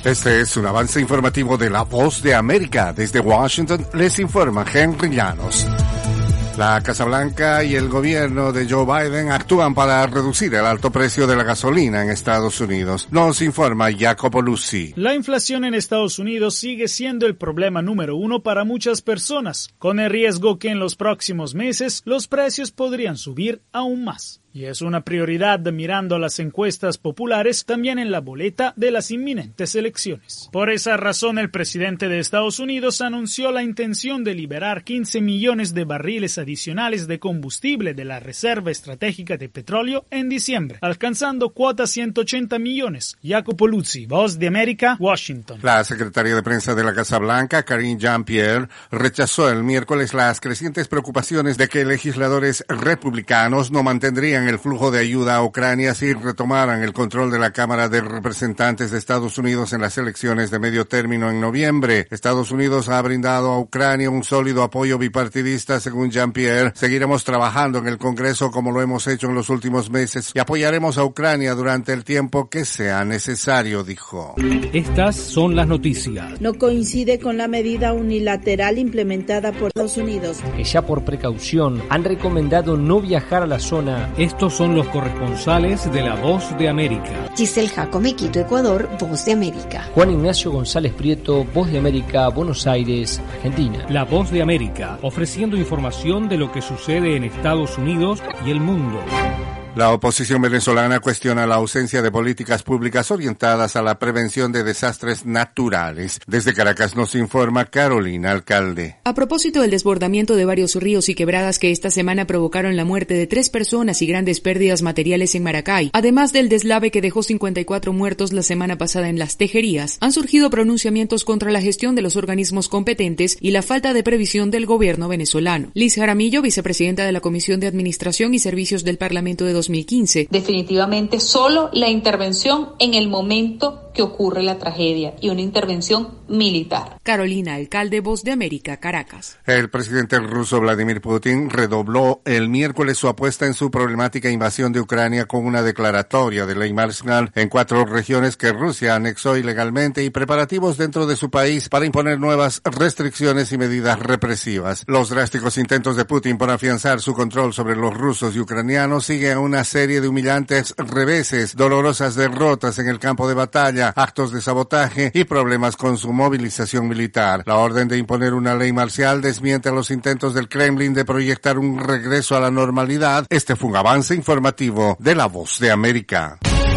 Este es un avance informativo de La Voz de América. Desde Washington les informa Henry Llanos. La Casa Blanca y el gobierno de Joe Biden actúan para reducir el alto precio de la gasolina en Estados Unidos. Nos informa Jacopo Luzzi. La inflación en Estados Unidos sigue siendo el problema número uno para muchas personas, con el riesgo que en los próximos meses los precios podrían subir aún más. Y es una prioridad mirando las encuestas populares también en la boleta de las inminentes elecciones. Por esa razón, el presidente de Estados Unidos anunció la intención de liberar 15 millones de barriles adicionales de combustible de la Reserva Estratégica de Petróleo en diciembre, alcanzando cuota 180 millones. Jacopo Luzzi, Voz de América, Washington. La secretaria de prensa de la Casa Blanca, Karine Jean-Pierre, rechazó el miércoles las crecientes preocupaciones de que legisladores republicanos no mantendrían el flujo de ayuda a Ucrania si retomaran el control de la Cámara de Representantes de Estados Unidos en las elecciones de medio término en noviembre. Estados Unidos ha brindado a Ucrania un sólido apoyo bipartidista, según Jean-Pierre. Seguiremos trabajando en el Congreso como lo hemos hecho en los últimos meses y apoyaremos a Ucrania durante el tiempo que sea necesario, dijo. Estas son las noticias. No coincide con la medida unilateral implementada por Estados Unidos, que ya por precaución han recomendado no viajar a la zona. Estos son los corresponsales de La Voz de América. Giselle Jacome, Quito, Ecuador, Voz de América. Juan Ignacio González Prieto, Voz de América, Buenos Aires, Argentina. La Voz de América, ofreciendo información de lo que sucede en Estados Unidos y el mundo. La oposición venezolana cuestiona la ausencia de políticas públicas orientadas a la prevención de desastres naturales. Desde Caracas nos informa Carolina Alcalde. A propósito del desbordamiento de varios ríos y quebradas que esta semana provocaron la muerte de 3 personas y grandes pérdidas materiales en Maracay, además del deslave que dejó 54 muertos la semana pasada en Las Tejerías, han surgido pronunciamientos contra la gestión de los organismos competentes y la falta de previsión del gobierno venezolano. Liz Jaramillo, vicepresidenta de la Comisión de Administración y Servicios del Parlamento de 2015. Definitivamente solo la intervención en el momento que ocurre la tragedia y una intervención militar. Carolina Alcalde, Voz de América, Caracas. El presidente ruso Vladimir Putin redobló el miércoles su apuesta en su problemática invasión de Ucrania con una declaratoria de ley marcial en 4 regiones que Rusia anexó ilegalmente y preparativos dentro de su país para imponer nuevas restricciones y medidas represivas. Los drásticos intentos de Putin por afianzar su control sobre los rusos y ucranianos siguen a una serie de humillantes reveses, dolorosas derrotas en el campo de batalla, actos de sabotaje y problemas con su movilización militar. La orden de imponer una ley marcial desmiente a los intentos del Kremlin de proyectar un regreso a la normalidad. Este fue un avance informativo de La Voz de América.